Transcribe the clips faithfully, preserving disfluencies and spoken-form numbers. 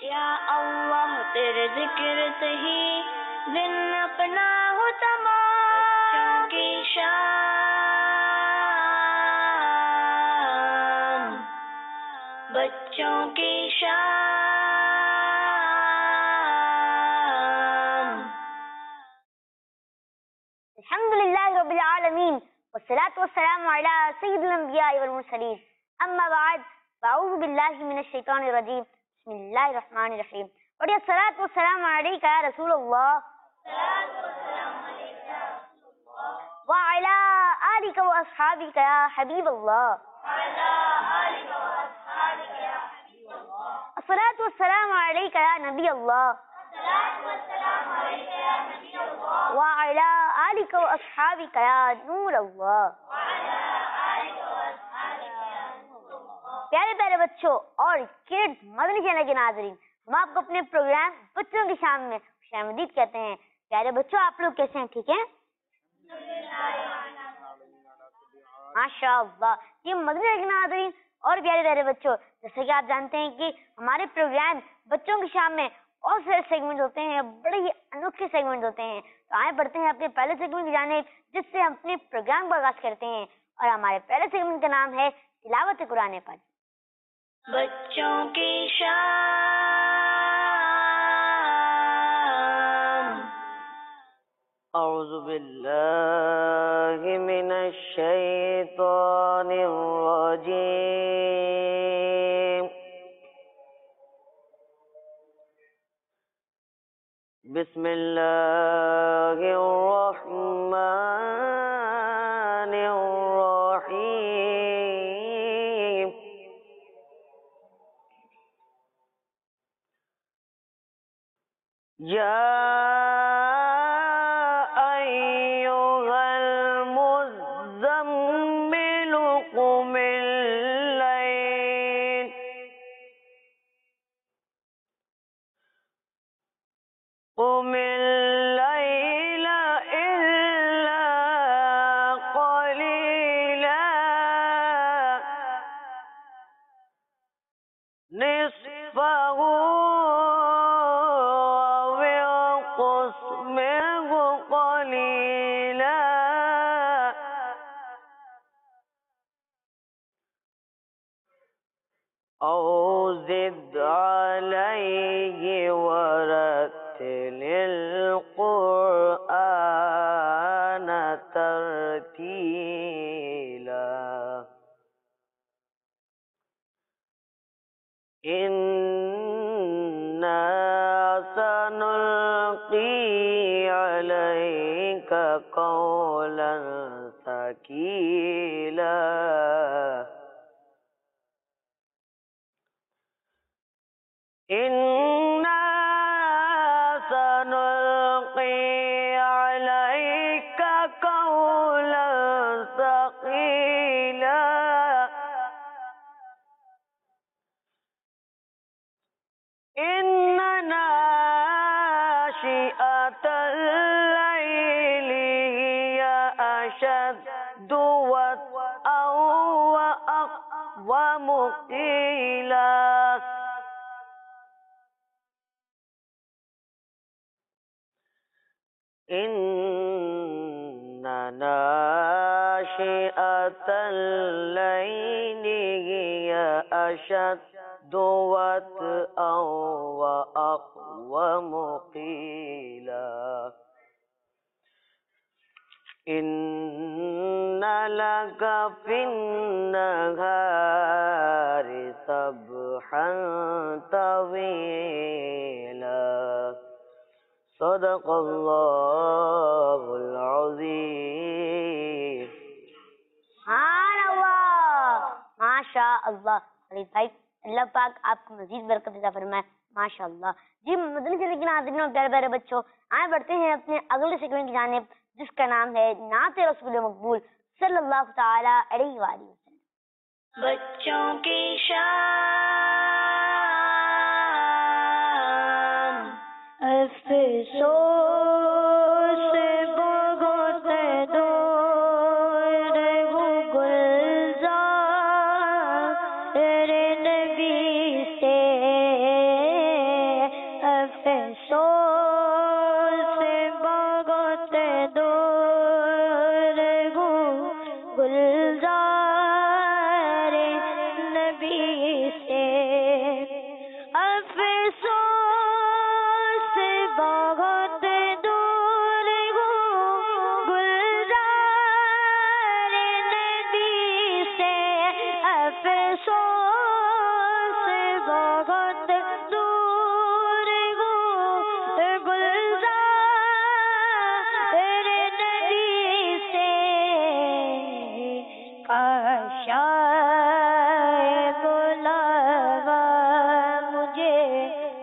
یا اللہ تیرے ذکر سے ہی دن اپنا ہو تمام کی شان، بچوں کی شان۔ الحمدللہ رب العالمین والصلاة والسلام علی سید الانبیاء والمرسلین، اما بعد فاعوذ باللہ من الشیطان الرجیم، بسم اللہ الرحمن الرحیم۔ اور یہ الصلاة والسلام علیکہ یا رسول اللہ وعلی آلک واصحابک یا حبیب اللہ، الصلاة والسلام علیکہ یا نبی اللہ وعلی آلک واصحابک یا نور اللہ۔ پیارے پیارے بچوں اور کڈز مدنی چینل کے ناظرین، ہم آپ کو اپنے پروگرام بچوں کی شام میں خوش آمدید کہتے ہیں۔ پیارے بچوں، آپ لوگ کیسے ہیں؟ ٹھیک ہیں؟ ماشاء اللہ۔ یہ مدنی چینل کے ناظرین اور پیارے پیارے بچوں، جیسے کہ آپ جانتے ہیں کہ ہمارے پروگرام بچوں کی شام میں اور سے سیگمنٹ ہوتے ہیں، بڑے ہی انوکھے سیگمنٹ ہوتے ہیں۔ تو آئیں بڑھتے ہیں اپنے پہلے سیگمنٹ کی جانب، جس سے ہم اپنے پروگرام کا آغاز کرتے ہیں، اور ہمارے پہلے سیگمنٹ کا نام ہے تلاوت قرآن پاک۔ بچوں کی شان۔ اعوذ باللہ من الشیطان الرجیم، بسم اللہ الرحمن الرحیم۔ یا ایھا المزمل قم اللیل قم اللیل الا قلیلا نصفہ منه قليلا أو زد عليه ورتل القرآن ترتيلا إنا سنلقي عليك قولا ثقيلا إنا سنلقي عليك قولا ثقيلا إن ناشئة الليل هي أشد وطئا وأقوم قيلا إن ناشئة الليل هي أشد وطئا وأقوم قيلا إن لك في النهار سبحا طويلا صدق اللہ العظیم۔ سبحان اللہ، ماشاء اللہ۔ خالد بھائی، اللہ پاک آپ کو مزید برکت عطا فرمائے، ماشاء اللہ۔ جی مدنی چینل کے ناظرین اور پیارے پیارے بچوں، آئے بڑھتے ہیں اپنے اگلے سیگمنٹ کی جانب، جس کا نام ہے نعت رسول مقبول صلی اللہ تعالی علیہ وآلہ وسلم۔ بچوں کی شان، افسوس بہت دور وہ گلزار نبی سے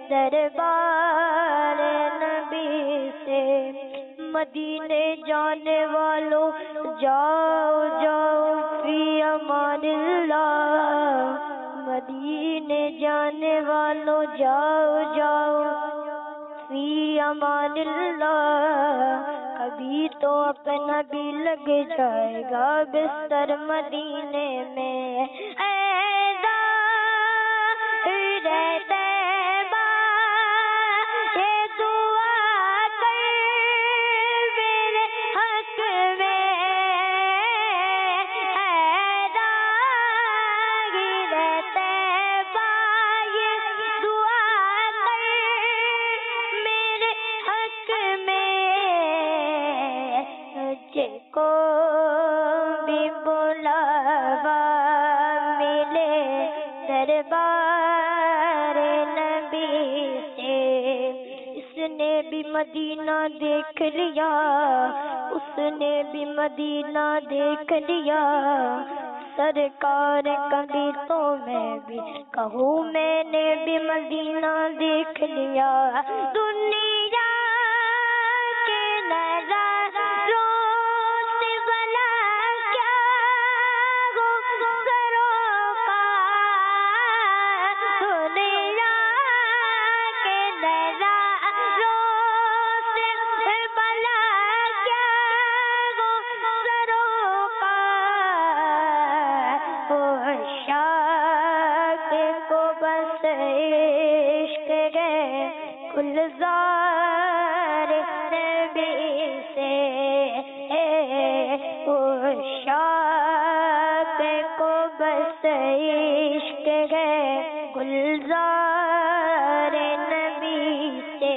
دربار نبی سے، مدینے جانے والوں جاؤ جاؤ فی امان اللہ، مدینے جانے والوں جاؤ جاؤ فی امان اللہ، ابھی تو اپنا بھی لگ جائے گا بستر مدینے میں، اے مدینہ دیکھ لیا، اس نے بھی مدینہ دیکھ لیا، سرکار کبھی تو میں بھی کہوں میں نے بھی مدینہ دیکھ لیا، دنیا کے نظاروں سے بلا کیا ہو سروں کا، دنیا کے نظاروں گلزار نبی سے، عشاق کو بس عشق ہے گلزار نبی سے،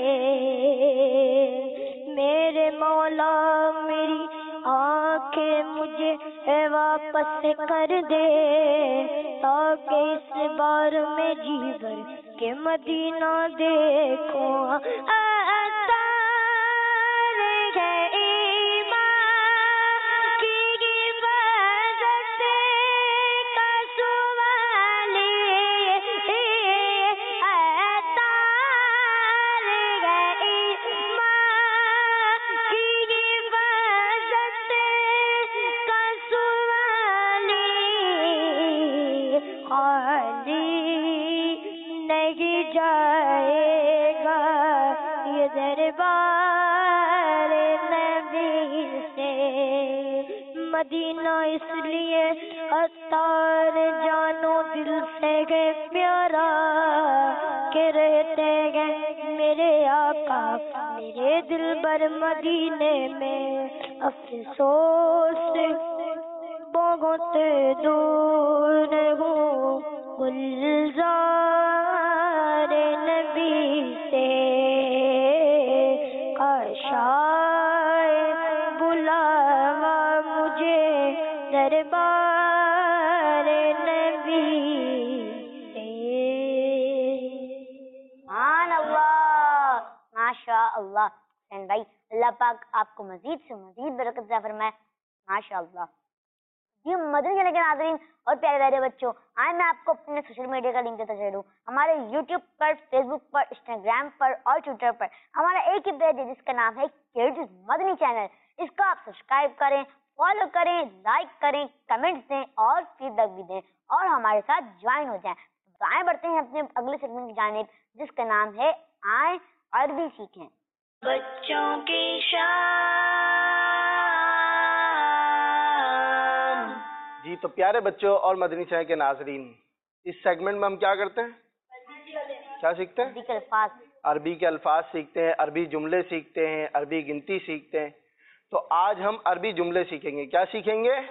میرے مولا میری آنکھیں مجھے واپس کر دے، تاکہ اس بار میں جی بھر کہ مدینہ دیکھو، آثار ہے ایمان کی حفاظت کا سوالی، آثار ہے ایمان کی حفاظت کا سوالی، خالی نہیں جائے گا یہ دربار نبی سے، مدینہ اس لیے عطار جانو دل سے گئے پیارا، کہ رہتے گئے میرے آقا میرے دل بر مدینے میں، افسوس بہت دور ہوں گلزار نبی سے، کاش آئے بلاوا مجھے دربار نبی سے۔ سبحان اللہ، ماشاء اللہ حسین بھائی، اللہ پاک آپ کو مزید سے مزید برکت عطا فرمائے، ماشاء اللہ۔ جی مدنی چینل کے ناظرین اور پیارے پیارے بچوں، آج میں آپ کو اپنے سوشل میڈیا کا لنک دیتا چلوں، ہمارے یوٹیوب پر، فیس بک پر، انسٹاگرام پر اور ٹویٹر پر ہمارا ایک ہی پیج ہے جس کا نام ہے کیڈز مدنی چینل، اس کو آپ سبسکرائب کریں، فالو کریں، لائک کریں، کمنٹس دیں اور فیڈ بیک بھی دیں اور ہمارے ساتھ جوائن ہو جائیں۔ تو آئیں بڑھتے ہیں اپنے اگلے سیگمنٹ کی جانب جس کا نام ہے آئیں عربی سیکھیں۔ بچوں کی شان۔ جی تو پیارے بچوں اور مدنی چینل کے ناظرین، اس سیگمنٹ میں ہم کیا کرتے ہیں؟ کیا سیکھتے ہیں؟ عربی کے الفاظ عربی کے الفاظ سیکھتے ہیں، عربی جملے سیکھتے ہیں، عربی گنتی سیکھتے ہیں۔ تو آج ہم عربی جملے سیکھیں گے۔ کیا سیکھیں گے؟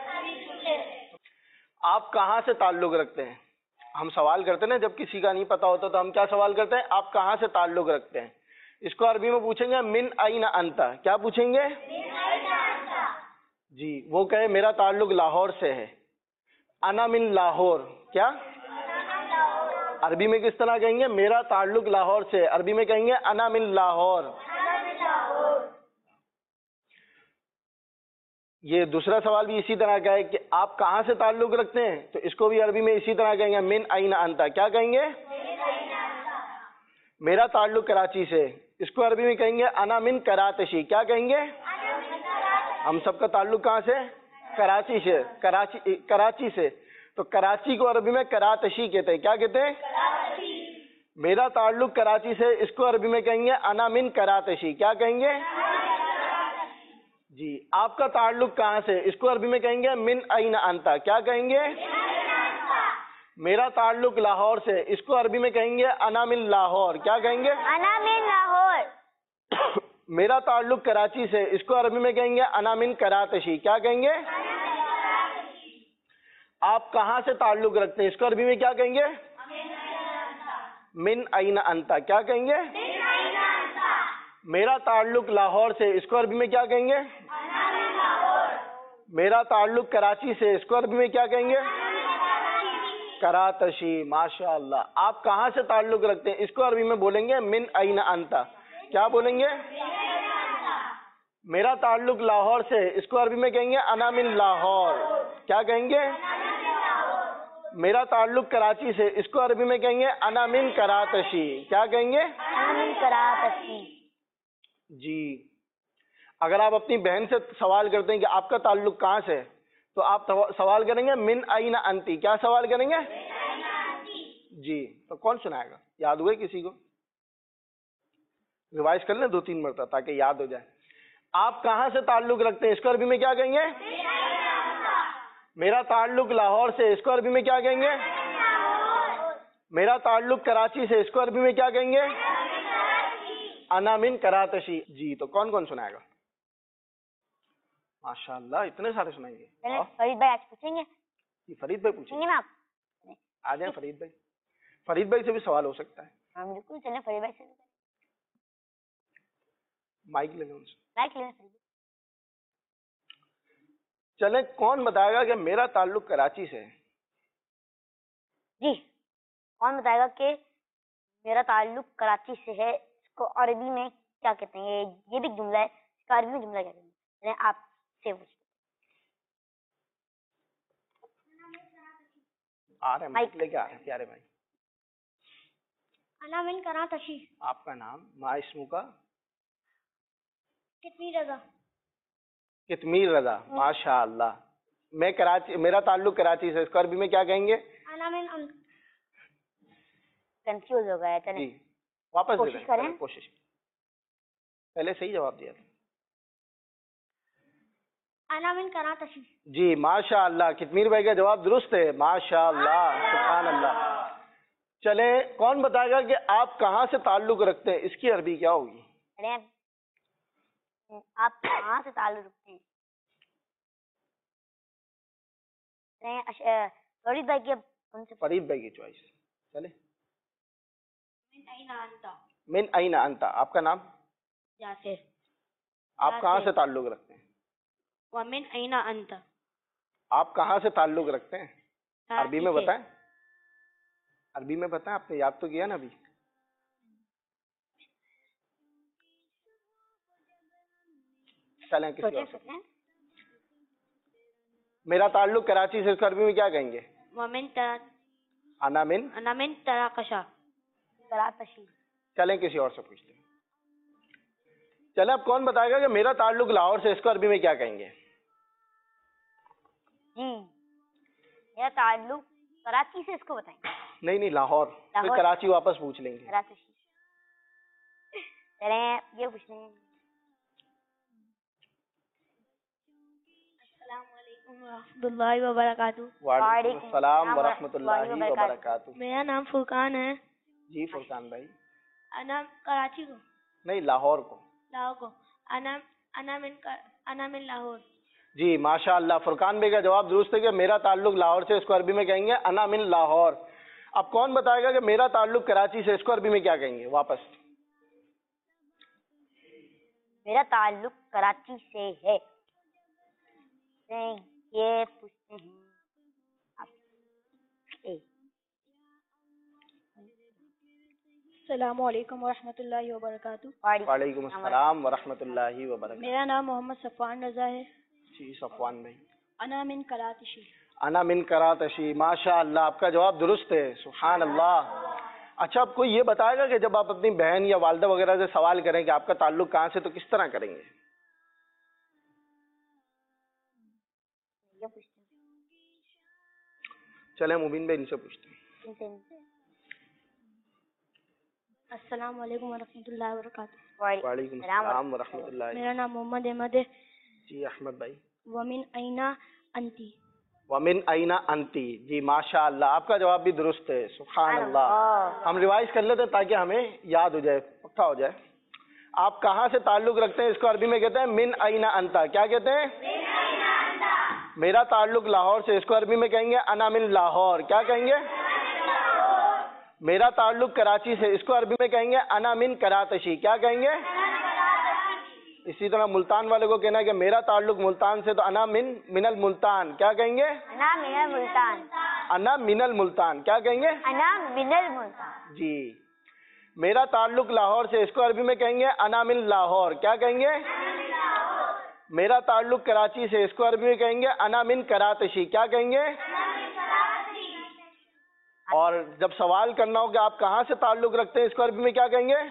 آپ کہاں سے تعلق رکھتے ہیں؟ ہم سوال کرتے ہیں نا، جب کسی کا نہیں پتا ہوتا تو ہم کیا سوال کرتے ہیں؟ آپ کہاں سے تعلق رکھتے ہیں؟ اس کو عربی میں پوچھیں گے من این انت۔ کیا پوچھیں گے؟ جی وہ کہے میرا تعلق لاہور سے ہے، انا من لاہور۔ کیا عربی میں کس طرح کہیں گے؟ میرا تعلق لاہور سے، عربی میں کہیں گے انا من لاہور۔ یہ دوسرا سوال بھی اسی طرح کا ہے کہ آپ کہاں سے تعلق رکھتے ہیں، تو اس کو بھی عربی میں اسی طرح کہیں گے من این انت۔ کیا کہیں گے؟ میرا تعلق کراچی سے، اس کو عربی میں کہیں گے انا من کراتشی. کیا کہیں گے؟ ہم سب کا تعلق کہاں سے؟ کراچی سے. کراچی کراچی سے تو کراچی کو عربی میں کراتشی کہتے ہیں. کیا کہتے ہیں؟ میرا تعلق کراچی سے، اس کو عربی میں کہیں گے انا من کراتشی. کیا کہیں گے؟ جی. آپ کا تعلق کہاں سے، اس کو عربی میں کہیں گے من این انتا. کیا کہیں گے؟ میرا تعلق لاہور سے، اس کو عربی میں کہیں گے انا من لاہور. کیا کہیں گے؟ انا من لاہور. میرا تعلق کراچی سے، اس کو عربی میں کہیں گے انا من کراتشی. کیا کہیں گے؟ آپ کہاں سے تعلق رکھتے ہیں، اس کو عربی میں کیا کہیں گے؟ من این انتا. کیا کہیں گے؟ میرا تعلق لاہور سے، اس کو عربی میں کیا کہیں گے؟ میرا تعلق کراچی سے، اس کو عربی میں کیا کہیں گے؟ کراتشی. ماشاء اللہ. آپ کہاں سے تعلق رکھتے ہیں، اس کو عربی میں بولیں گے من این انتا. کیا بولیں گے؟ میرا تعلق لاہور سے، اس کو عربی میں کہیں گے انا من لاہور. کیا کہیں گے؟ میرا تعلق کراچی سے، اس کو عربی میں کہیں گے انا من کراتشی. کیا کہیں گے؟ انا من کراتشی. جی. اگر آپ اپنی بہن سے سوال کرتے ہیں کہ آپ کا تعلق کہاں سے، تو آپ سوال کریں گے من این انتی. کیا سوال کریں گے؟ جی. تو کون سنائے گا؟ یاد ہوئے کسی کو؟ ریوائز کر لیں دو تین مرتبہ تاکہ یاد ہو جائے. آپ کہاں سے تعلق رکھتے ہیں، اس کو عربی میں کیا کہیں گے؟ میرا تعلق لاہور سے، اس کو عربی میں کیا کہیں گے؟ میرا تعلق کراچی سے، اس کو عربی میں کیا کہیں گے؟ انا من کراتشی. جی. تو کون کون سنائے گا؟ ماشاء اللہ اتنے سارے سنائیں گے. فرید بھائی آج پوچھیں گے؟ جی فرید بھائی پوچھیں گے. نا آپ آ جائیں فرید بھائی. فرید بھائی سے بھی سوال ہو سکتا ہے. ہاں بالکل. چلیں فرید بھائی سے مائک لے لیں ان سے. لائک لیں. چلیں کون بتائے گا کہ میرا تعلق کراچی سے ہے؟ جی. کون بتائے گا کہ میرا تعلق کراچی سے ہے، اس کو عربی میں کیا کہتے ہیں؟ یہ بھی جملہ ہے، اس کا عربی میں جملہ کیا کہتے ہیں؟ آپ سے پوچھتے آ رہے ہیں مائک لے کے آ رہے ہیں پیارے بھائی. انا من کراتشی. آپ کا نام؟ ما اسمو کا؟ کتنی رضا. کتمیر رضا. ماشاء اللہ. میں کراچی، میرا تعلق کراچی سے، اس کو عربی میں کیا کہیں گے؟ انا من انت. کنفیوز ہو گیا. چلیں جی واپس کوشش کریں. کوشش. پہلے صحیح جواب دیا تھا. انا من کراتشی. جی ماشاء اللہ. کتمیر بھائی کا جواب درست ہے. ماشاء اللہ سبحان اللہ. چلے کون بتائے گا کہ آپ کہاں سے تعلق رکھتے ہیں، اس کی عربی کیا ہوگی؟ ارے آپ کہاں سے تعلق رکھتے ہیں؟ فرید بھائی کی ان سے فرید بھائی کی چوائس. چلے. من این انتا. من این انتا. آپ کا نام؟ یاسر. آپ کہاں سے تعلق رکھتے ہیں؟ ومن این انتا. آپ کہاں سے تعلق رکھتے ہیں؟ عربی میں بتائیں. عربی میں بتائیں. آپ نے یاد تو کیا نا ابھی. چلیں کسی اور سے. میرا تعلق کراچی سے، اس کو عربی میں کیا کہیں گے؟ ومن انا من انا من تراکشا. کراتشی. چلیں کسی اور سے پوچھتے ہیں. چلیں اب کون بتائے گا کہ میرا تعلق لاہور سے، اس کو عربی میں کیا کہیں گے؟ جی میرا تعلق کراچی سے، اس کو بتائیں. نہیں نہیں لاہور. پھر کراچی واپس پوچھ لیں گے. کراچی. چلیں یہ پوچھتے ہیں. السلام علیکم ورحمۃ اللہ وبرکاتہ. وعلیکم السلام ورحمۃ اللہ وبرکاتہ. میرا نام فرقان ہے. جی فرقان بھائی. انا کراچی کو. نہیں لاہور کو. لاہور کو. انا انا من انا من لاہور. جی ماشاء اللہ. فرقان بھائی کا جواب درست ہے کہ میرا تعلق لاہور سے، اس کو عربی میں کہیں گے انا من لاہور. اب کون بتائے گا کہ میرا تعلق کراچی سے، اس کو عربی میں کیا کہیں گے؟ واپس. میرا تعلق کراچی سے ہے، یہ پوچھتے ہیں آپ. السلام علیکم ورحمۃ اللہ وبرکاتہ. وعلیکم السلام ورحمۃ اللہ وبرکاتہ. میرا نام محمد صفوان رضا ہے. جی صفوان بھائی. انا من کراتشی. انا من کراتشی. ماشاء اللہ آپ کا جواب درست ہے. سبحان اللہ. اچھا آپ کوئی یہ بتائے گا کہ جب آپ اپنی بہن یا والدہ وغیرہ سے سوال کریں کہ آپ کا تعلق کہاں سے تو کس طرح کریں گے؟ چلیں مبین بھائی ان سے پوچھتے ہیں. السلام علیکم ورحمۃ اللہ وبرکاتہ. وعلیکم السلام ورحمۃ اللہ. میرا نام محمد احمد ہے. جی احمد بھائی. ومن اینا انتی. ومن اینا انتی. جی ماشاء اللہ آپ کا جواب بھی درست ہے. سبحان اللہ. ہم ریوائز کر لیتے ہیں تاکہ ہمیں یاد ہو جائے, پکا ہو جائے. آپ کہاں سے تعلق رکھتے ہیں اس کو عربی میں کہتے ہیں من اینا انتا. کیا کہتے ہیں؟ میرا تعلق لاہور سے, اس کو عربی میں کہیں گے انا من لاہور. کیا کہیں گے؟ میرا تعلق کراچی سے, اس کو عربی میں کہیں گے انا من کراتشی. کیا کہیں گے؟ اسی طرح ملتان والے کو کہنا ہے کہ میرا تعلق ملتان سے, تو انا من من الملتان. کیا کہیں گے؟ انا من الملتان. انا من الملتان. کیا کہیں گے؟ انا من الملتان. جی. میرا تعلق لاہور سے, اس کو عربی میں کہیں گے انا من لاہور. کیا کہیں گے؟ میرا تعلق کراچی سے, اس کو عربی میں کہیں گے انا من کراتشی. کیا کہیں گے؟ اور جب سوال کرنا ہو کہ آپ کہاں سے تعلق رکھتے ہیں, اس کو عربی میں کیا کہیں گے؟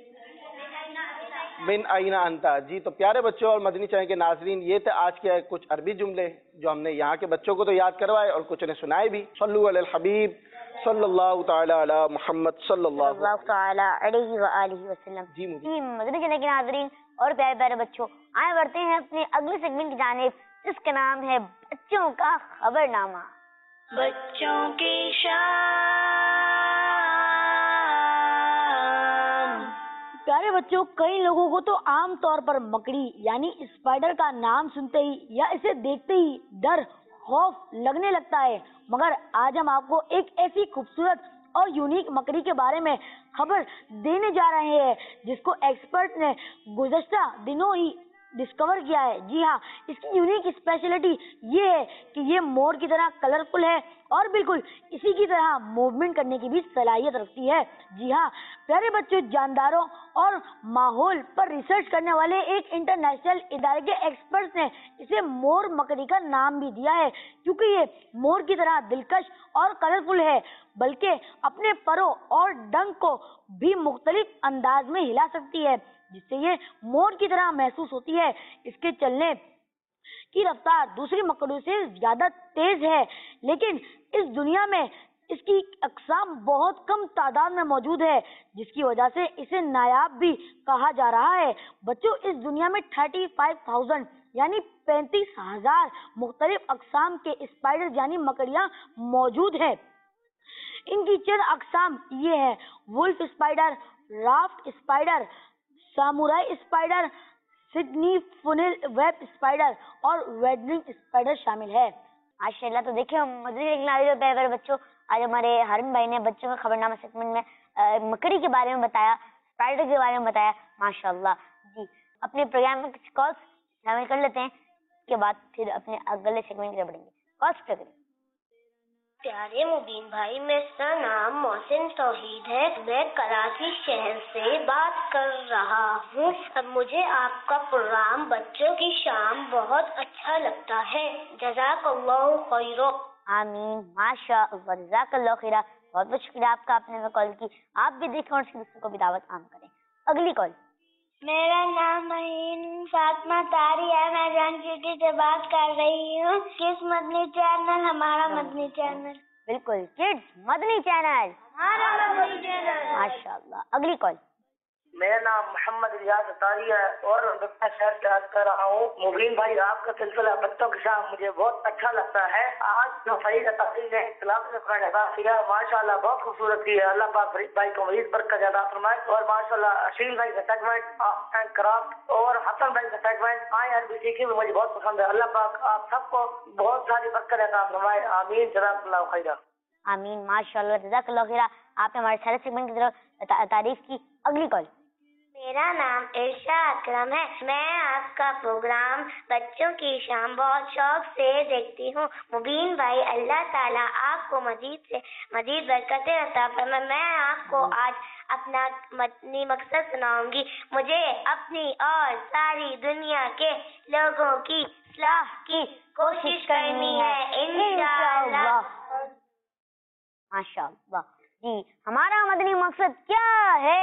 من اینا انتا. جی تو پیارے بچوں اور مدنی چینل کے ناظرین, یہ تھے آج کے کچھ عربی جملے جو ہم نے یہاں کے بچوں کو تو یاد کروائے اور کچھ نے سنائے بھی. صلو علی الحبیب صلی اللہ تعالی علی محمد صلی اللہ تعالی علیہ وآلہ وسلم. جی جی مدنی چینل کے ناظرین اور پیارے پیارے بچوں, آئے بڑھتے ہیں اپنے اگلے سیگمنٹ کی جانب جس کا نام ہے بچوں کا خبر نامہ. بچوں کی شان. پیارے بچوں, کئی لوگوں کو تو عام طور پر مکڑی یعنی اسپائڈر کا نام سنتے ہی یا اسے دیکھتے ہی ڈر خوف لگنے لگتا ہے, مگر آج ہم آپ کو ایک ایسی خوبصورت اور یونیک مکڑی کے بارے میں خبر دینے جا رہے ہیں جس کو ایکسپرٹ نے گزشتہ دنوں ہی ڈسکور کیا ہے. جی ہاں, اس کی یونیک اسپیشلٹی یہ ہے کہ یہ مور کی طرح کلرفل ہے اور بالکل اسی کی طرح موومنٹ کرنے کی بھی صلاحیت رکھتی ہے. جی ہاں پیارے بچوں, جانداروں اور ماحول پر ریسرچ کرنے والے ایک انٹرنیشنل ادارے کے ایکسپرٹس نے اسے مور مکڑی کا نام بھی دیا ہے کیونکہ یہ مور کی طرح دلکش اور کلرفل ہے, بلکہ اپنے پروں اور ڈنک کو بھی مختلف انداز میں ہلا سکتی ہے جس سے یہ مور کی طرح محسوس ہوتی ہے. اس کے چلنے کی رفتار دوسری مکڑیوں سے زیادہ تیز ہے, لیکن اس دنیا میں اس کی اقسام بہت کم تعداد میں موجود ہے جس کی وجہ سے اسے نایاب بھی کہا جا رہا ہے. بچوں, اس دنیا میں تھرٹی فائیو تھاؤزینڈ یعنی پینتیس ہزار مختلف اقسام کے اسپائڈر یعنی مکڑیاں موجود ہیں. ان کی چند اقسام یہ ہے: wolf spider, raft spider, samurai spider, Sydney funnel web spider اور ویڈرنگ اسپائڈر شامل ہے. ماشاء اللہ. تو دیکھیں مدنی بچوں, آج ہمارے ہارون بھائی نے بچوں کا خبر نامہ سیگمنٹ میں مکڑی کے بارے میں بتایا, اسپائڈر کے بارے میں بتایا. ماشاء اللہ. جی اپنے پروگرام میں کچھ کالس شامل کر لیتے ہیں, اس کے بعد پھر اپنے اگلے سیگمنٹ کے بڑھیں گے. کالس پہ کریں. پیارے مبین بھائی, میرا نام محسن توحید ہے, میں کراچی شہر سے بات کر رہا ہوں. اب مجھے آپ کا پروگرام بچوں کی شام بہت اچھا لگتا ہے. جزاک اللہ خیر. آمین. ماشاء اللہ. جزاک اللہ خیر. بہت بہت شکریہ آپ کا, آپ نے کال کی. آپ بھی دیکھیں اور دوسروں کو بھی دعوت عام کریں. اگلی کال. میرا نام مہین فاطمہ طاری ہے, میں جان سٹی سے بات کر رہی ہوں. کس مدنی چینل؟ ہمارا مدنی چینل. بالکل, کڈز مدنی چینل. ہمارا مدنی چینل. ماشاء اللہ. اگلی کال. میرا نام محمد ریاض اتاری ہے اور میں شہر سے بات کر رہا ہوں. مبین بھائی, آپ کا سلسلہ بچوں کے ساتھ مجھے بہت اچھا لگتا ہے. آج جو فرید تقریر نے اختلاف میں قرآن ادا کیا, ماشاء اللہ بہت خوبصورت کی ہے. اللہ پاک فرید بھائی کو مزید برکت عطا فرمائے. اور ماشاء اللہ اشیل بھائی کا سیگمنٹ آرٹ اینڈ کرافٹ اور حسن بھائی کا سیگمنٹ آئی عربی سیکھی بھی مجھے بہت پسند ہے. اللہ پاک آپ سب کو بہت ساری برکت عطا فرمائے. آمین. جزاک اللہ خیر. آمین. ماشاء اللہ. جزاک اللہ خیر. آپ نے ہمارے سارے سیگمنٹ کی طرف تعریف کی. اگلی کال. میرا نام ارشا اکرم ہے, میں آپ کا پروگرام بچوں کی شام بہت شوق سے دیکھتی ہوں. مبین بھائی, اللہ تعالیٰ آپ کو مزید سے مزید برکتیں عطا فرمائے. میں آپ کو آج اپنا مدنی مقصد سناؤں گی. مجھے اپنی اور ساری دنیا کے لوگوں کی اصلاح کی کوشش کرنی ہے انشاءاللہ. ماشاء اللہ. جی ہمارا مدنی مقصد کیا ہے؟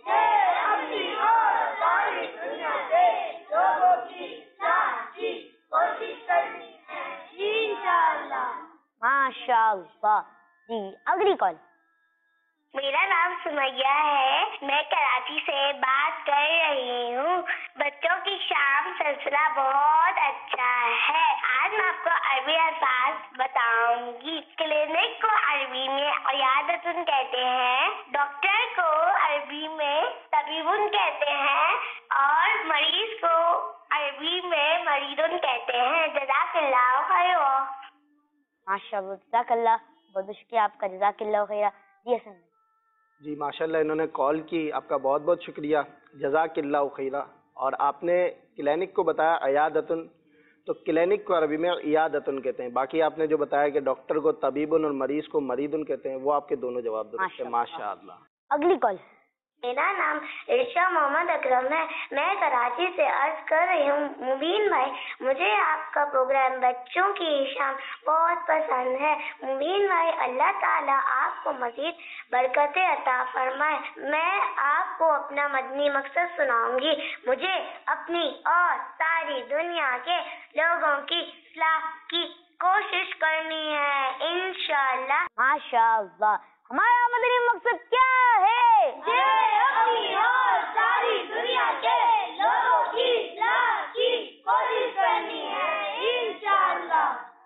ماشاء اللہ. جی اگلی کال. میرا نام سمیہ ہے، میں کراچی سے بات کر رہی ہوں. بچوں کی شام سلسلہ بہت اچھا ہے. آج میں آپ کو عربی الفاظ بتاؤں گی. کلینک کو عربی میں عیادتن کہتے ہیں، ڈاکٹر کو عربی میں طبیبن کہتے ہیں، اور مریض کو عربی میں مریضن کہتے ہیں. جزاک اللہ خیر. ماشاء اللہ جزاک اللہ. بہت بہت شکریہ آپ کا. جزاک اللہ خیر. جی حسن جی ماشاء اللہ انہوں نے کال کی، آپ کا بہت بہت شکریہ. جزاک اللہ خیرہ. اور آپ نے کلینک کو بتایا عیادتن، تو کلینک کو عربی میں عیادتن کہتے ہیں. باقی آپ نے جو بتایا کہ ڈاکٹر کو طبیبن اور مریض کو مریدن کہتے ہیں، وہ آپ کے دونوں جواب درست ہیں. ماشاء اللہ. اگلی کال. میرا نام ارشا محمد اکرم ہے، میں کراچی سے عرض کر رہی ہوں. مبین بھائی، مجھے آپ کا پروگرام بچوں کی شام بہت پسند ہے. مبین بھائی، اللہ تعالیٰ آپ کو مزید برکتیں عطا فرمائے. میں آپ کو اپنا مدنی مقصد سناؤں گی. مجھے اپنی اور ساری دنیا کے لوگوں کی اصلاح کی کوشش کرنی ہے انشاءاللہ. ماشاء اللہ. ہمارا مدنی مقصد کیا ہے؟ اپنی اور ساری دنیا کے لوگوں کی اصلاح کی کوشش کرنی ہے انشاءاللہ.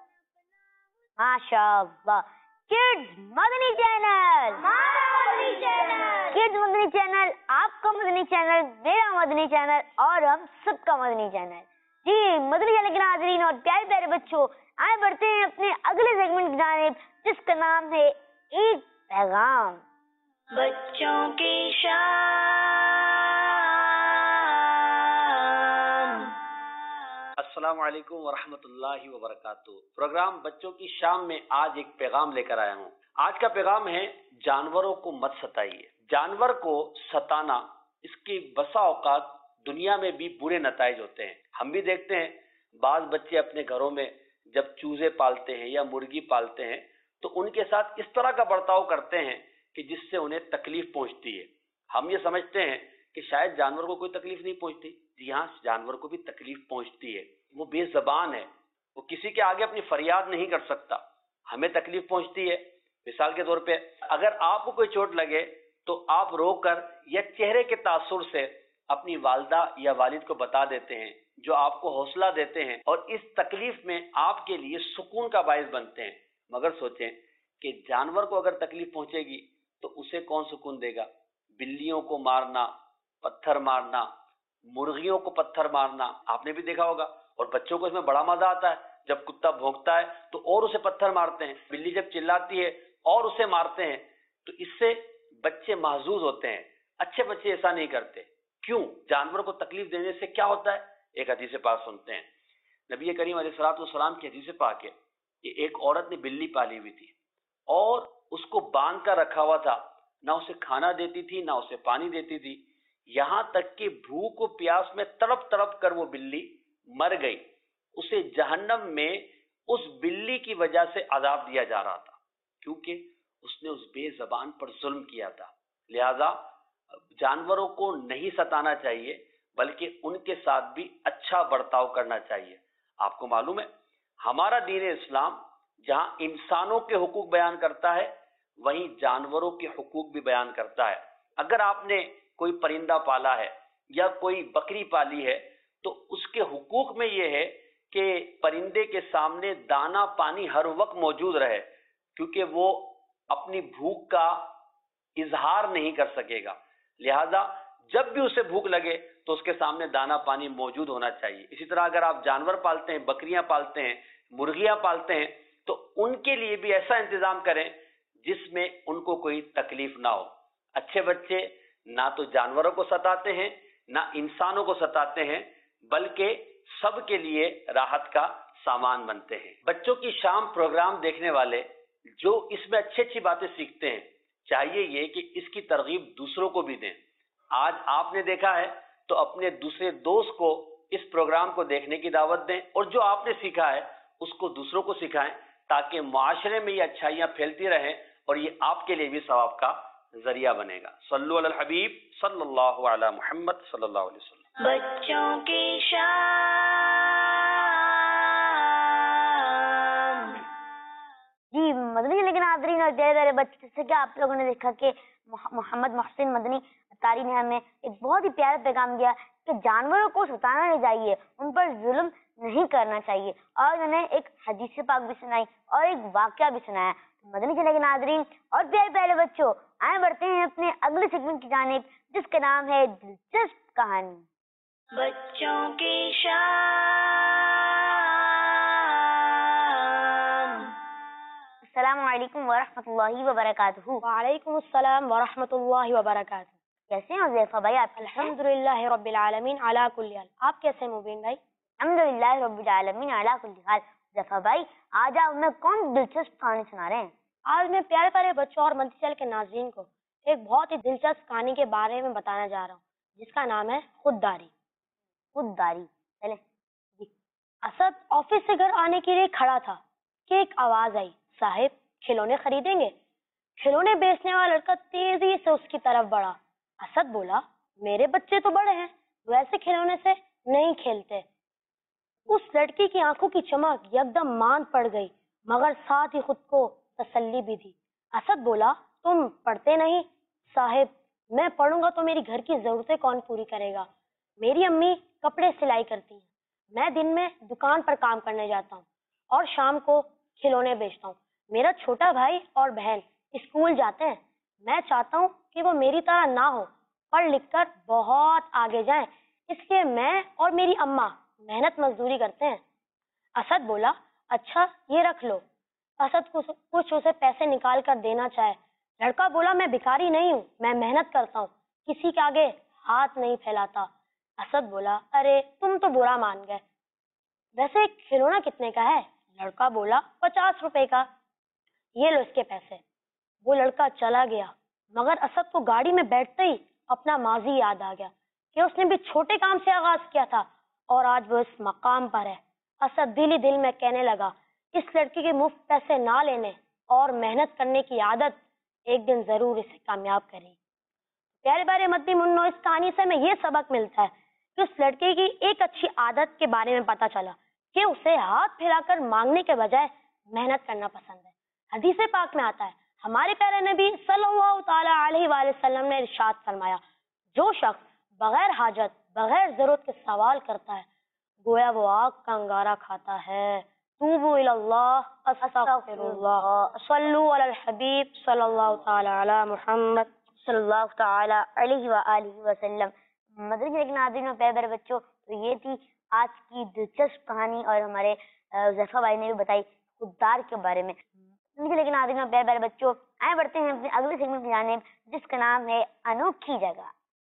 ماشاء اللہ. Kids Madani channel. Madani channel. Kids Madani channel آپ کا مدنی چینل، میرا مدنی چینل، اور ہم سب کا مدنی چینل. جی مدنی چینل کے ناظرین اور پیارے پیارے بچوں، آئے بڑھتے ہیں اپنے اگلے سیگمنٹ کی جانب، جس کا نام ہے ایک پیغام. بچوں کی شام. السلام علیکم ورحمۃ اللہ وبرکاتہ. پروگرام بچوں کی شام میں آج ایک پیغام لے کر آیا ہوں. آج کا پیغام ہے جانوروں کو مت ستائیے. جانور کو ستانا، اس کی بسا اوقات دنیا میں بھی برے نتائج ہوتے ہیں. ہم بھی دیکھتے ہیں بعض بچے اپنے گھروں میں جب چوزے پالتے ہیں یا مرغی پالتے ہیں تو ان کے ساتھ اس طرح کا برتاؤ کرتے ہیں کہ جس سے انہیں تکلیف پہنچتی ہے. ہم یہ سمجھتے ہیں کہ شاید جانور کو کوئی تکلیف نہیں پہنچتی. جی ہاں، جانور کو بھی تکلیف پہنچتی ہے. وہ بے زبان ہے، وہ کسی کے آگے اپنی فریاد نہیں کر سکتا. ہمیں تکلیف پہنچتی ہے. مثال کے طور پہ اگر آپ کو کوئی چوٹ لگے تو آپ رو کر یا چہرے کے تاثر سے اپنی والدہ یا والد کو بتا دیتے ہیں، جو آپ کو حوصلہ دیتے ہیں اور اس تکلیف میں آپ کے لیے سکون کا باعث بنتے ہیں. مگر سوچیں کہ جانور کو اگر تکلیف پہنچے گی تو اسے کون سکون دے گا؟ بلیوں کو مارنا، پتھر مارنا، مرغیوں کو پتھر مارنا آپ نے بھی دیکھا ہوگا. اور بچوں کو اس میں بڑا مزہ آتا ہے. جب کتا بھونکتا ہے تو اور اسے پتھر مارتے ہیں، بلی جب چلاتی ہے اور اسے مارتے ہیں. تو اس سے بچے محظوظ ہوتے ہیں. اچھے بچے ایسا نہیں کرتے. کیوں؟ جانور کو تکلیف دینے سے کیا ہوتا ہے؟ ایک حدیث پاک سنتے ہیں. نبی کریم علیہ الصلوۃ والسلام کی حدیث پاک ہے کہ ایک عورت نے بلی پالی ہوئی تھی اور اس کو باندھ کر رکھا ہوا تھا. نہ اسے کھانا دیتی تھی، نہ اسے پانی دیتی تھی، یہاں تک کہ بھوک و پیاس میں تڑپ تڑپ کر وہ بلی مر گئی. اسے جہنم میں اس بلی کی وجہ سے عذاب دیا جا رہا تھا، کیونکہ اس نے اس بے زبان پر ظلم کیا تھا. لہذا جانوروں کو نہیں ستانا چاہیے، بلکہ ان کے ساتھ بھی اچھا برتاؤ کرنا چاہیے. آپ کو معلوم ہے ہمارا دین اسلام جہاں انسانوں کے حقوق بیان کرتا ہے وہیں جانوروں کے حقوق بھی بیان کرتا ہے. اگر آپ نے کوئی پرندہ پالا ہے یا کوئی بکری پالی ہے تو اس کے حقوق میں یہ ہے کہ پرندے کے سامنے دانا پانی ہر وقت موجود رہے، کیونکہ وہ اپنی بھوک کا اظہار نہیں کر سکے گا. لہذا جب بھی اسے بھوک لگے تو اس کے سامنے دانا پانی موجود ہونا چاہیے. اسی طرح اگر آپ جانور پالتے ہیں، بکریاں پالتے ہیں، مرغیاں پالتے ہیں، تو ان کے لیے بھی ایسا انتظام کریں جس میں ان کو کوئی تکلیف نہ ہو. اچھے بچے نہ تو جانوروں کو ستاتے ہیں نہ انسانوں کو ستاتے ہیں، بلکہ سب کے لیے راحت کا سامان بنتے ہیں. بچوں کی شام پروگرام دیکھنے والے جو اس میں اچھی اچھی باتیں سیکھتے ہیں، چاہیے یہ کہ اس کی ترغیب دوسروں کو بھی دیں. آج آپ نے دیکھا ہے تو اپنے دوسرے دوست کو اس پروگرام کو دیکھنے کی دعوت دیں، اور جو آپ نے سیکھا ہے اس کو دوسروں کو سکھائیں، تاکہ معاشرے میں یہ اچھائیاں پھیلتی رہیں اور یہ آپ کے لیے بھی ثواب کا ذریعہ بنے گا. صلو علی الحبیب صلی اللہ علی محمد صلی اللہ علیہ وسلم. بچوں کی شان. جی مدنی لیکن ناظرین اور پیارے پیارے بچے، جیسے کہ آپ لوگوں نے دیکھا کہ محمد محسن مدنی اتاری نے ہمیں ایک بہت ہی پیارا پیغام دیا کہ جانوروں کو ستانا نہیں چاہیے، ان پر ظلم نہیں کرنا چاہیے، اور انہوں نے ایک حدیث پاک بھی سنائی اور ایک واقعہ بھی سنایا. مدنی چینل کے ناظرین اور پیارے پیارے بچوں، آئے بڑھتے ہیں اپنے اگلے سیگمنٹ کی جانب، جس کا نام ہے دلچسپ کہانی. بچوں کی شان. السلام علیکم ورحمۃ اللہ وبرکاتہ. وعلیکم السلام ورحمۃ اللہ وبرکاتہ. کیسے ہیں حذیفہ بھائی آپ؟ الحمد للہ رب العالمین علی کل حال. آپ کیسے ہیں مبین بھائی؟ الحمد للہ رب العالمین علی کل حال. حذیفہ بھائی آج آپ ہمیں کون دلچسپ کہانی سنا رہے ہیں؟ آج میں پیارے پیارے بچوں اور مدنی چینل کے ناظرین کو ایک بہت ہی دلچسپ کہانی کے بارے میں بتانا جا رہا ہوں، جس کا نام ہے خودداری. خودداری. چلے. اسد آفس سے گھر آنے کے لیے کھڑا تھا کہ ایک آواز آئی، صاحب کھلونے خریدیں گے؟ کھلونے بیچنے والا لڑکا تیزی سے اس کی طرف بڑھا. اسد بولا، میرے بچے تو بڑے ہیں، ویسے کھلونے سے نہیں کھیلتے. اس لڑکی کی آنکھوں کی چمک یکدم ماند پڑ گئی، مگر ساتھ ہی خود کو تسلی بھی دی. اسد بولا، تم پڑھتے نہیں؟ صاحب میں پڑھوں گا تو میری گھر کی ضرورتیں کون پوری کرے گا؟ میری امی کپڑے سلائی کرتی ہیں، میں دن میں دکان پر کام کرنے جاتا ہوں اور شام کو کھلونے بیچتا ہوں. میرا چھوٹا بھائی اور بہن اسکول جاتے ہیں، میں چاہتا ہوں کہ وہ میری طرح نہ ہو، پڑھ لکھ کر بہت آگے جائیں، اس لیے میں اور میری اماں محنت مزدوری کرتے ہیں. اسد بولا، اچھا یہ رکھ لو. اسد کچھ اسے پیسے نکال کر دینا چاہے. لڑکا بولا، میں بھکاری نہیں ہوں، میں محنت کرتا ہوں، کسی کے آگے ہاتھ نہیں پھیلاتا. اسد بولا، ارے تم تو برا مان گئے، ویسے کھلونا کتنے کا ہے؟ لڑکا بولا، پچاس روپے کا. یہ لو اس کے پیسے. وہ لڑکا چلا گیا، مگر اسد کو گاڑی میں بیٹھتے ہی اپنا ماضی یاد آ گیا کہ اس نے بھی چھوٹے کام سے آغاز کیا تھا اور آج وہ اس مقام پر ہے. اسد دل ہی دل میں کہنے لگا، اس لڑکی کے مفت پیسے نہ لینے اور محنت کرنے کی عادت ایک دن ضرور اسے کامیاب کرے گی. پیارے پیارے مدنی منو، اس کہانی سے ہمیں یہ سبق ملتا ہے کہ اس لڑکے کی ایک اچھی عادت کے بارے میں پتا چلا کہ اسے ہاتھ پھیلا کر مانگنے کے بجائے محنت کرنا پسند ہے. حدیث پاک میں آتا ہے، ہمارے پیارے نبی صلی اللہ تعالی علیہ وآلہ وسلم نے ارشاد فرمایا، جو شخص بغیر حاجت بغیر ضرورت کے سوال کرتا ہے گویا وہ آگ کا انگارہ کھاتا ہے. توبوا الی اللہ، استغفر اللہ، صلو علی الحبیب صلی اللہ تعالی علی محمد صلی اللہ تعالی علیہ وآلہ وسلم. مدنی لیکن ناظرین اور پیارے پیارے بچوں، تو یہ تھی آج کی دلچسپ کہانی اور ہمارے حذیفہ بھائی نے بھی بتائی خوددار کے بارے میں. لیکن ناظرین اور پیارے پیارے بچوں، آئے بڑھتے ہیں اپنے اگلے سیگمنٹ کی جانب، جس کا نام ہے انوکھی جگہ.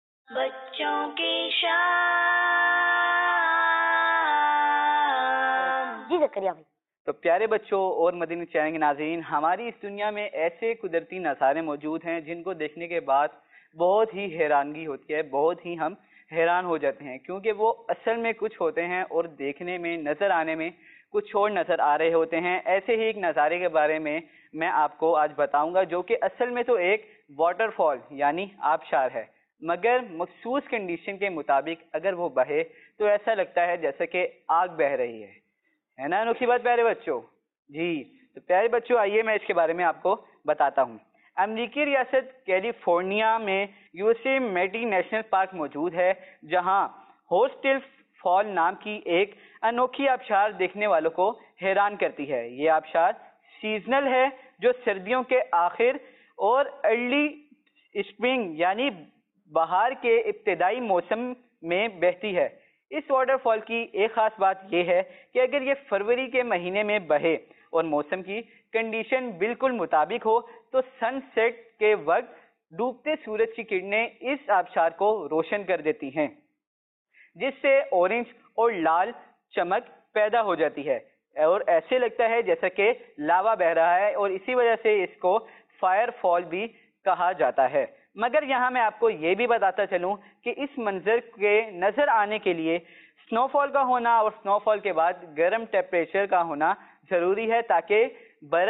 بچوں کی شان. جی زکریا بھائی. تو پیارے بچوں اور مدنی چینل کے ناظرین، ہماری اس دنیا میں ایسے قدرتی نظارے موجود ہیں جن کو دیکھنے کے بعد بہت ہی حیرانگی ہوتی ہے، بہت ہی ہم حیران ہو جاتے ہیں، کیونکہ وہ اصل میں کچھ ہوتے ہیں اور دیکھنے میں نظر آنے میں کچھ اور نظر آ رہے ہوتے ہیں. ایسے ہی ایک نظارے کے بارے میں میں آپ کو آج بتاؤں گا، جو کہ اصل میں تو ایک واٹر فال یعنی آبشار ہے، مگر مخصوص کنڈیشن کے مطابق اگر وہ بہے تو ایسا لگتا ہے جیسے کہ آگ بہ رہی ہے ہے نا انوکھی بات پیارے بچوں؟ جی تو پیارے بچوں، آئیے میں اس کے بارے میں آپ کو بتاتا ہوں. امریکی ریاست کیلیفورنیا میں یوسیمیٹی نیشنل پارک موجود ہے، جہاں ہاسٹل فال نام کی ایک انوکھی آبشار دیکھنے والوں کو حیران کرتی ہے. یہ آبشار سیزنل ہے، جو سردیوں کے آخر اور ارلی اسپرنگ یعنی بہار کے ابتدائی موسم میں بہتی ہے. اس واٹر فال کی ایک خاص بات یہ ہے کہ اگر یہ فروری کے مہینے میں بہے اور موسم کی کنڈیشن بالکل مطابق ہو تو سن سیٹ کے وقت ڈوبتے سورج کی کرنیں اس آبشار کو روشن کر دیتی ہیں، جس سے اورنج اور لال چمک پیدا ہو جاتی ہے اور ایسے لگتا ہے جیسا کہ لاوا بہ رہا ہے، اور اسی وجہ سے اس کو فائر فال بھی کہا جاتا ہے. مگر یہاں میں آپ کو یہ بھی بتاتا چلوں کہ اس منظر کے نظر آنے کے لیے سنو فال کا ہونا اور سنو فال کے بعد گرم ٹیمپریچر کا ہونا ضروری ہے، تاکہ برف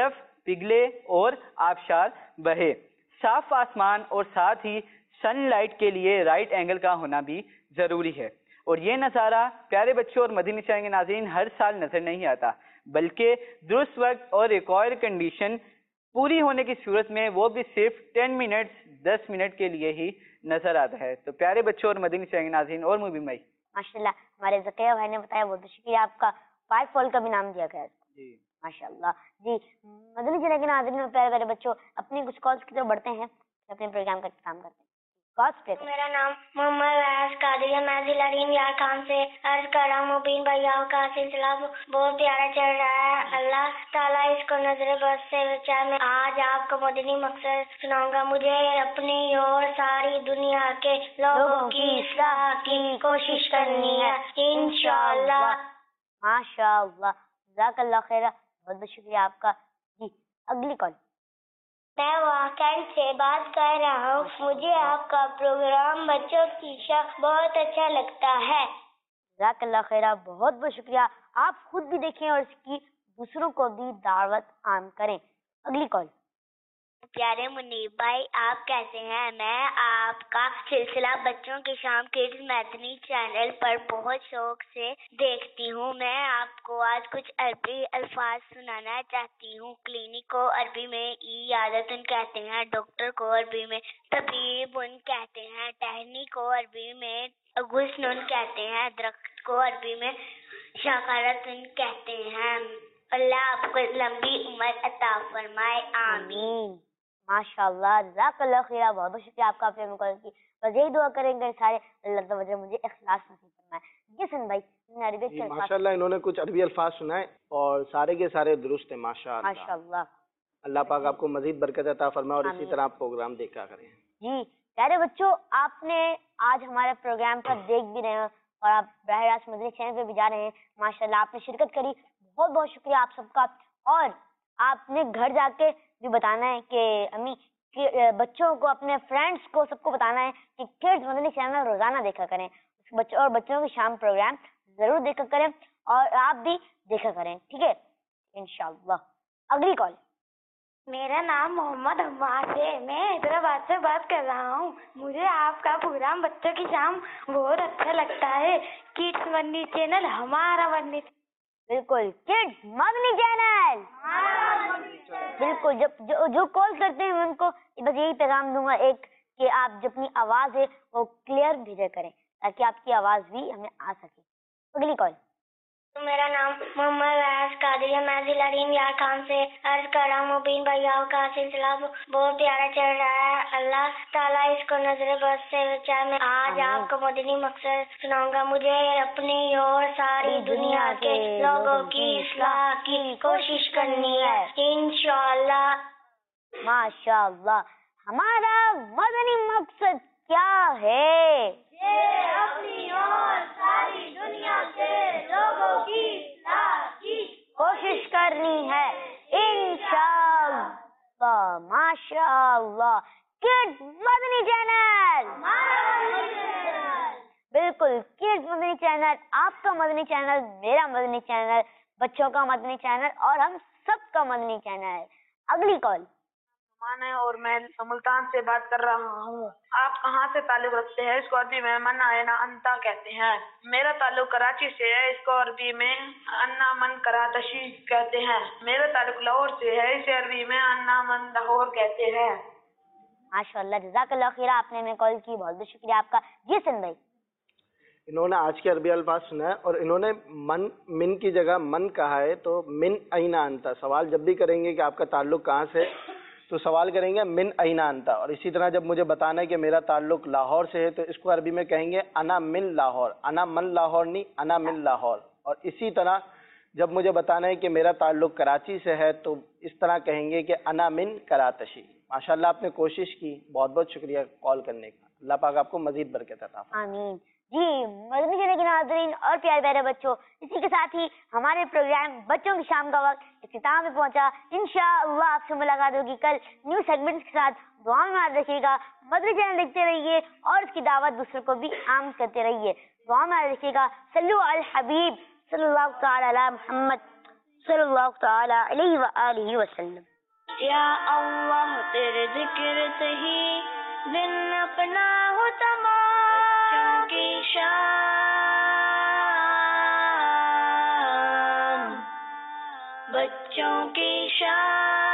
پگھلے اور آبشار بہے. صاف آسمان اور ساتھ ہی سن لائٹ کے لیے رائٹ اینگل کا ہونا بھی ضروری ہے. اور یہ نظارہ پیارے بچوں اور مدنی چینل کے ناظرین ہر سال نظر نہیں آتا، بلکہ درست وقت اور ریکوائرڈ کنڈیشن پوری ہونے کی صورت میں وہ بھی صرف ٹین منٹ دس منٹ کے لیے ہی نظر آتا ہے. تو پیارے بچوں اور مدنی چینل کے ناظرین اور مبین بھائی ماشاء اللہ ہمارے ذکیہ بھائی نے بتایا، بہت شکریہ آپ کا. فائیو فول کا بھی نام دیا گیا ہے جی ماشاء اللہ. جی مدنی چینل کے ناظرین اور پیارے پیارے بچوں، اپنی کچھ کالس کی طرف بڑھتے ہیں، اپنے پروگرام کا اختتام کرتے ہیں. میرا نام محمد ویاض قادری ہے، میں ضلع یار خان سے عرض کر رہا ہوں. مبین بھیا کا سلسلہ بہت پیارا چل رہا ہے، اللہ تعالیٰ اس کو نظر بس سے بچائے. میں آج آپ کو مدنی مقصد سناؤں گا. مجھے اپنی اور ساری دنیا کے لوگوں کی اصلاح کی کوشش کرنی ہے انشاءاللہ. ماشاء اللہ جزاک اللہ خیر، بہت بہت شکریہ آپ کا. جی اگلی کال. میں واقعات سے بات کر رہا ہوں. مجھے آپ کا پروگرام بچوں کی شاخ بہت اچھا لگتا ہے. جزاک اللہ خیر، بہت بہت شکریہ. آپ خود بھی دیکھیں اور اس کی دوسروں کو بھی دعوت عام کریں. اگلی کال. پیارے منیب بھائی آپ کیسے ہیں؟ میں آپ کا سلسلہ بچوں کی شام کڈز میتھنی چینل پر بہت شوق سے دیکھتی ہوں. میں آپ کو آج کچھ عربی الفاظ سنانا چاہتی ہوں. کلینک کو عربی میں عیادتن کہتے ہیں، ڈاکٹر کو عربی میں طبیبن کہتے ہیں، ٹہنی کو عربی میں غصن کہتے ہیں، درخت کو عربی میں شاخرتن کہتے ہیں. اللہ آپ کو لمبی عمر عطا فرمائے، آمین. ماشاء اللہ جزاک اللہ خیر، بہت بہت شکریہ آپ کا اپنے مکال کی. بس یہی دعا کریں گے سارے اللہ تعالیٰ مجھے اخلاص نصیب فرمائے. جی سن بھائی ماشاء اللہ انہوں نے کچھ عربی الفاظ سنائے اور سارے کے سارے درست ہیں ماشاء ماشاء اللہ. اللہ. اللہ پاک آپ کو مزید برکت عطا فرمائے اور اسی طرح آپ پروگرام دیکھا کریں. جی پیارے بچوں، آپ نے آج ہمارے پروگرام پر دیکھ بھی رہے ہیں اور آپ براہ راست مدنی چینل پہ بھی جا رہے ہیں. ماشاء اللہ آپ نے شرکت کری، بہت بہت شکریہ آپ سب کا. اور آپ نے گھر جا کے بھی بتانا ہے کہ امی کہ بچوں کو، اپنے فرینڈس کو، سب کو بتانا ہے کہ کڈز مدنی چینل روزانہ دیکھا کریں بچوں، اور بچوں کی شام پروگرام ضرور دیکھا کریں اور آپ بھی دیکھا کریں. ٹھیک ہے انشاءاللہ. اگلی کال. میرا نام محمد عباس ہے، میں حیدرآباد سے بات کر رہا ہوں. مجھے آپ کا پروگرام بچوں کی شام بہت اچھا لگتا ہے. کڈز مدنی چینل ہمارا مدنی. بالکل کڈز مدنی چینل بالکل. جب جو جو کال کرتے ہیں ان کو بس یہی پیغام دوں گا ایک کہ آپ جو اپنی آواز ہے وہ کلیئر بھیجا کریں تاکہ آپ کی آواز بھی ہمیں آ سکے. اگلی کال. میرا نام محمد ویاض قادری ہے، میں ضلع یار خان سے عرض کر رہا ہوں. مبین بھیا کا سلسلہ بہت پیارا چل رہا ہے، اللہ تعالیٰ اس کو نظر بس سے بچائے. میں آج آپ کو مدنی مقصد سناؤں گا. مجھے اپنی اور ساری دنیا کے لوگوں کی اصلاح کی کوشش کرنی ہے انشاءاللہ. ماشاء اللہ. ہمارا مدنی مقصد کیا ہے؟ اپنی اور ساری دنیا کے لوگوں کی اصلاح کی کوشش کرنی ہے انشاءاللہ. ماشاء اللہ. کڈز مدنی چینل بالکل. کڈز مدنی چینل آپ کا مدنی چینل، میرا مدنی چینل، بچوں کا مدنی چینل اور ہم سب کا مدنی چینل. اگلی کال. اور میں ملتان سے بات کر رہا ہوں. آپ کہاں سے تعلق رکھتے ہیں؟ اس کو عربی میں من آئنا انتا کہتے ہیں. میرا تعلق کراچی سے ہے، اس کو عربی میں انا من کراتشی کہتے ہیں. میرا تعلق لاہور سے ہے، اسے عربی میں انا من لاہور کہتے ہیں. ماشاء اللہ جزاک اللہ خیر، آپ نے ہمیں کال کی، بہت بہت شکریہ آپ کا. جی سن بھائی. انہوں نے آج کے عربی الفاظ سنا ہے اور انہوں نے من من کی جگہ من کہا ہے. تو من اینا انتا، سوال جب بھی کریں گے کہ آپ کا تعلق کہاں سے تو سوال کریں گے من اینا انتا. اور اسی طرح جب مجھے بتانا ہے کہ میرا تعلق لاہور سے ہے تو اس کو عربی میں کہیں گے انا من لاہور. انا من لاہور نہیں، انا من لاہور. اور اسی طرح جب مجھے بتانا ہے کہ میرا تعلق کراچی سے ہے تو اس طرح کہیں گے کہ انا من کراتشی. ماشاءاللہ آپ نے کوشش کی، بہت بہت شکریہ کال کرنے کا. اللہ پاک آپ کو مزید برکت عطا فرمائے. آمین. جی مدنی چینل کے ناظرین اور پیارے پیارے بچوں، اسی کے ساتھ ہی ہمارے پروگرام بچوں کی شام کا وقت اختتام میں پہنچا. انشاءاللہ آپ سے ملاقات ہوگی کل نیو سیگمنٹس کے ساتھ. دعا میں یاد رکھیے گا، مدنی چینل دیکھتے رہیے اور اس کی دعوت دوسروں کو بھی عام کرتے رہیے. دعا میں یاد رکھیے گا. صلو علی الحبیب صلی اللہ تعالی علی محمد صلی اللہ تعالی علیہ وآلہ وسلم. یا اللہ تیرے ذکر سے ہی دن اپنا ہو تمام کی شان، بچوں کی شان